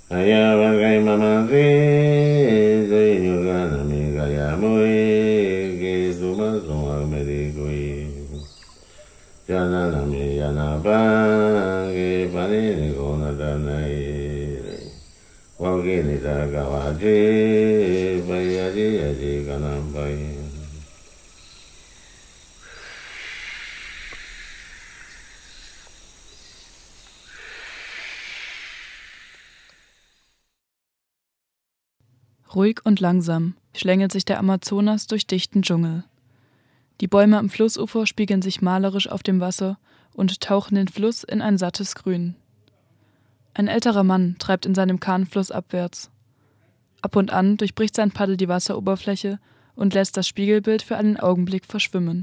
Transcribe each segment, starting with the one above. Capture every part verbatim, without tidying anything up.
Ayavagai mamasi, Zayugana Migayamui, Gizuma Suma Medicui, Jananami Yanaba, Gipani Gona Danai, Wagini Tagawaji, Bayadi Yaji Ganambai. Ruhig und langsam schlängelt sich der Amazonas durch dichten Dschungel. Die Bäume am Flussufer spiegeln sich malerisch auf dem Wasser und tauchen den Fluss in ein sattes Grün. Ein älterer Mann treibt in seinem Kahn flussabwärts. Ab und an durchbricht sein Paddel die Wasseroberfläche und lässt das Spiegelbild für einen Augenblick verschwimmen.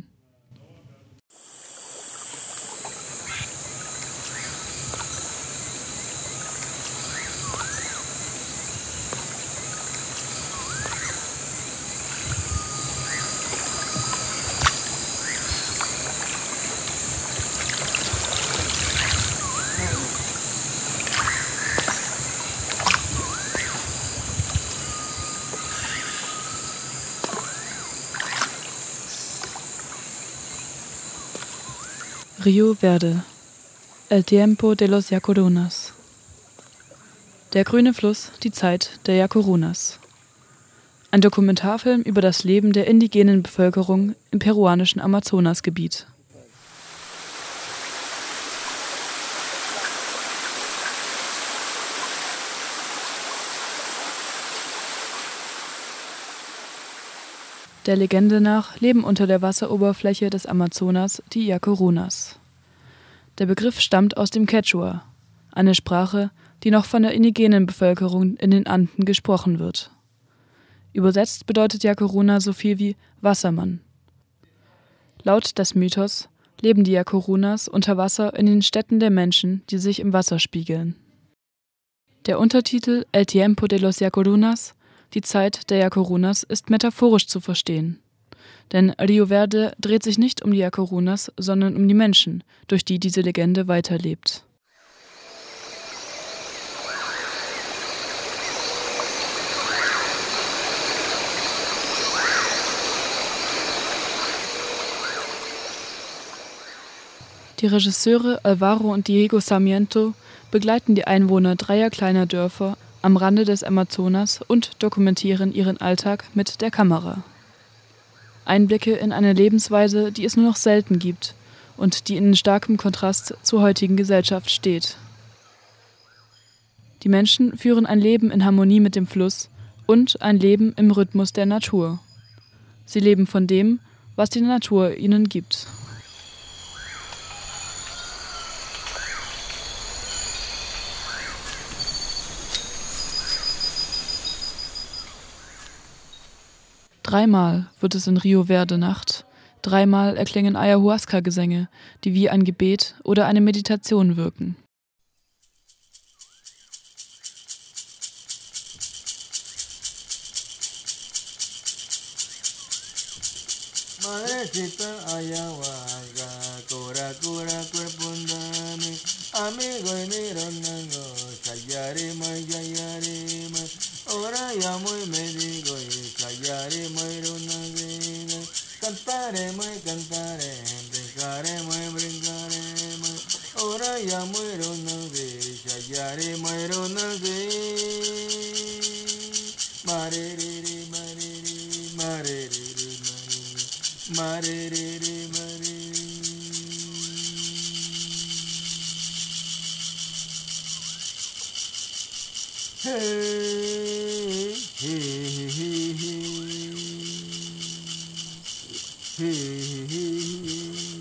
Rio Verde, El tiempo de los Yacurunas. Der grüne Fluss, die Zeit der Yacurunas. Ein Dokumentarfilm über das Leben der indigenen Bevölkerung im peruanischen Amazonasgebiet. Der Legende nach leben unter der Wasseroberfläche des Amazonas die Yacurunas. Der Begriff stammt aus dem Quechua, eine Sprache, die noch von der indigenen Bevölkerung in den Anden gesprochen wird. Übersetzt bedeutet Yacuruna so viel wie Wassermann. Laut des Mythos leben die Yacurunas unter Wasser in den Städten der Menschen, die sich im Wasser spiegeln. Der Untertitel El tiempo de los Yacurunas, die Zeit der Yacurunas, ist metaphorisch zu verstehen. Denn Rio Verde dreht sich nicht um die Yacurunas, sondern um die Menschen, durch die diese Legende weiterlebt. Die Regisseure Alvaro und Diego Sarmiento begleiten die Einwohner dreier kleiner Dörfer am Rande des Amazonas und dokumentieren ihren Alltag mit der Kamera. Einblicke in eine Lebensweise, die es nur noch selten gibt und die in starkem Kontrast zur heutigen Gesellschaft steht. Die Menschen führen ein Leben in Harmonie mit dem Fluss und ein Leben im Rhythmus der Natur. Sie leben von dem, was die Natur ihnen gibt. Dreimal wird es in Rio Verde Nacht, dreimal erklingen Ayahuasca-Gesänge, die wie ein Gebet oder eine Meditation wirken. Madrecita ayahuasca, cura, cura, cuerpo andame, amigo y mironango, sayarima, sayarima, ora llamo y me digo, sayarima, ironagina, cantaremos y cantaremos, brincaremos y brincaremos, ora llamo y ironagina, sayarima, ironagina, mariri, mariri, mariri. Mariri, mariri. Hey, hey, hey, hey. Hey, hey.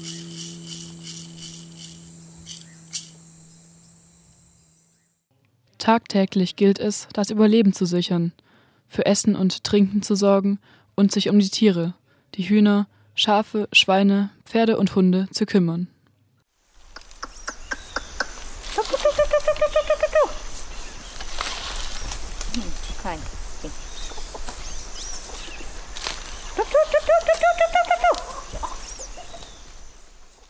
Tagtäglich gilt es, das Überleben zu sichern, für Essen und Trinken zu sorgen und sich um die Tiere, die Hühner, Schafe, Schweine, Pferde und Hunde zu kümmern.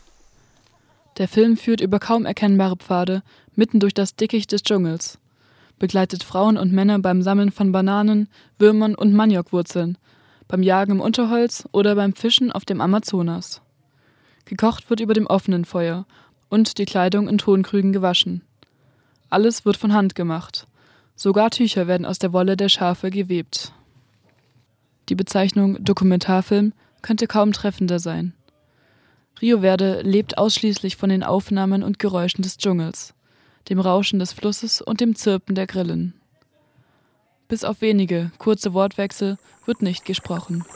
Der Film führt über kaum erkennbare Pfade mitten durch das Dickicht des Dschungels. begleitet Frauen und Männer beim Sammeln von Bananen, Würmern und Maniokwurzeln, beim Jagen im Unterholz oder beim Fischen auf dem Amazonas. Gekocht wird über dem offenen Feuer und die Kleidung in Tonkrügen gewaschen. Alles wird von Hand gemacht. Sogar Tücher werden aus der Wolle der Schafe gewebt. Die Bezeichnung Dokumentarfilm könnte kaum treffender sein. Rio Verde lebt ausschließlich von den Aufnahmen und Geräuschen des Dschungels, dem Rauschen des Flusses und dem Zirpen der Grillen. Bis auf wenige, kurze Wortwechsel wird nicht gesprochen.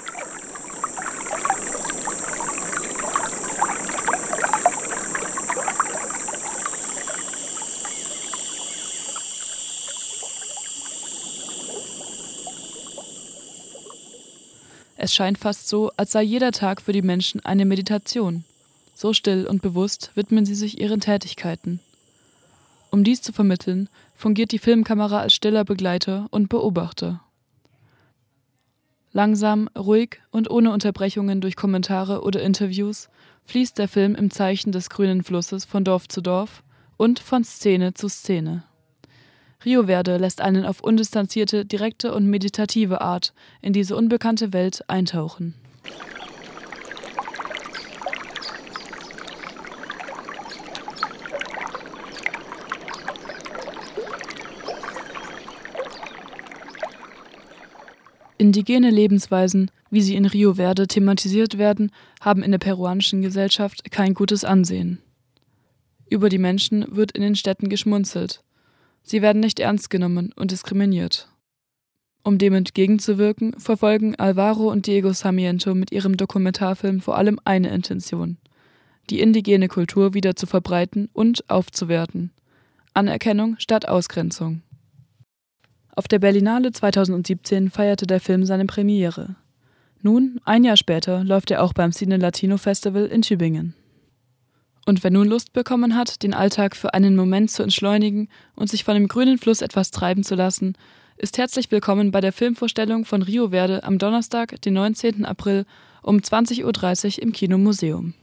Es scheint fast so, als sei jeder Tag für die Menschen eine Meditation. So still und bewusst widmen sie sich ihren Tätigkeiten. Um dies zu vermitteln, fungiert die Filmkamera als stiller Begleiter und Beobachter. Langsam, ruhig und ohne Unterbrechungen durch Kommentare oder Interviews fließt der Film im Zeichen des grünen Flusses von Dorf zu Dorf und von Szene zu Szene. Rio Verde lässt einen auf undistanzierte, direkte und meditative Art in diese unbekannte Welt eintauchen. Indigene Lebensweisen, wie sie in Rio Verde thematisiert werden, haben in der peruanischen Gesellschaft kein gutes Ansehen. Über die Menschen wird in den Städten geschmunzelt. Sie werden nicht ernst genommen und diskriminiert. Um dem entgegenzuwirken, verfolgen Alvaro und Diego Sarmiento mit ihrem Dokumentarfilm vor allem eine Intention: die indigene Kultur wieder zu verbreiten und aufzuwerten. Anerkennung statt Ausgrenzung. Auf der Berlinale zweitausendsiebzehn feierte der Film seine Premiere. Nun, ein Jahr später, läuft er auch beim Cine Latino Festival in Tübingen. Und wer nun Lust bekommen hat, den Alltag für einen Moment zu entschleunigen und sich von dem grünen Fluss etwas treiben zu lassen, ist herzlich willkommen bei der Filmvorstellung von Rio Verde am Donnerstag, den neunzehnten April um zwanzig Uhr dreißig im Kino Museum.